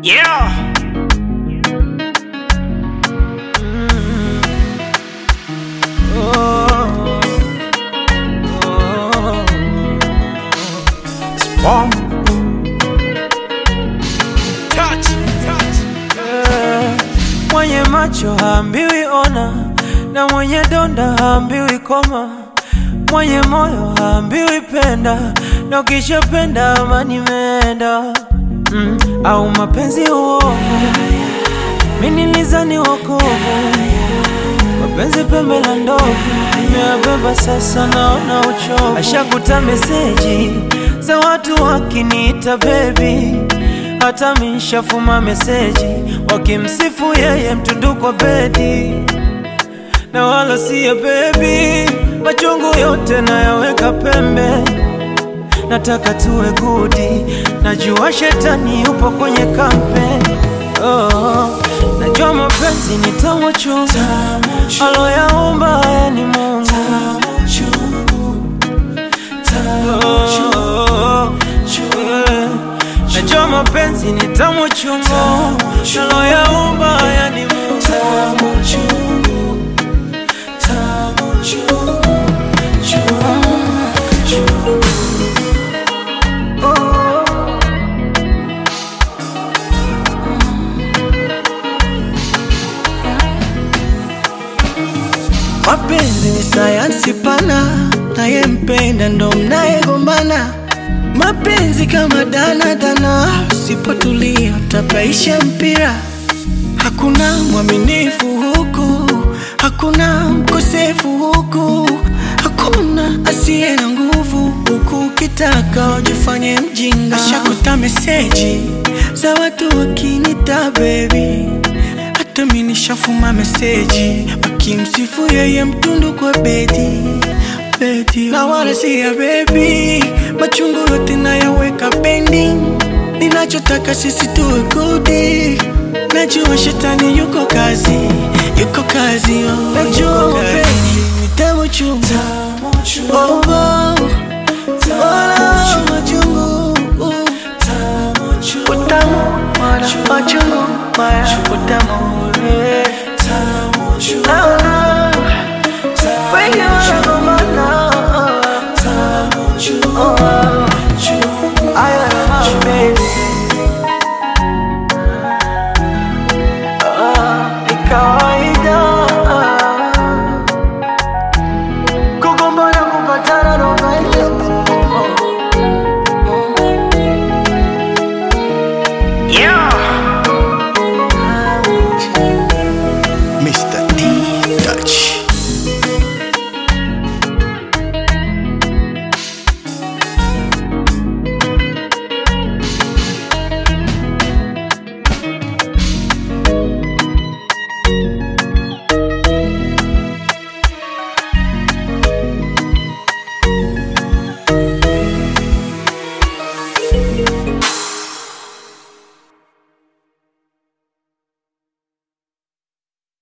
Yeah. Oh, oh, Spawn. Touch. Mwenye macho haambiwi ona, na mwenye donda haambiwi koma, mwenye moyo haambiwi penda, na ukishapenda amani imeenda. Au mapenzi uovu, mimi nilizani wokovu, mapenzi pembe la ndovu, nimeyabeba sasa naona uchovu. Ashakuta meseji za watu wakiniita baby, hata mishafuma meseji wakimsifu yeye mtundu kwa bedi, na wala siya baby, machungu yote nayaweka pembe. Nataka tuwe gudi, najua shetani yupo kwenye kampe. Najua mapenzi ni tamu chungu, aloyaumba haya ni Mungu. Najua mapenzi ni tamu chungu, aloyaumba haya ni Mungu. Mapenzi ni sayansi pana, naye mpenda ndo mnayegombana. Mapenzi kama dana, usipotulia utapaisha mpira. Hakuna mwaminifu huku, hakuna mkosefu huku, hakuna asiye na nguvu huku. Ukitaka ujifanye mjinga. Ashakuta meseji za watu wakinita baby, hata mimi nishafuma meseji wakimsifu yeye mtundu kwa bedi. Na wala siya baby, machungu yote nayaweka pending. Ninachotaka sisi tuwe gudi, najua shetani yuko kazi, najua mapenzi ni tamu chungu.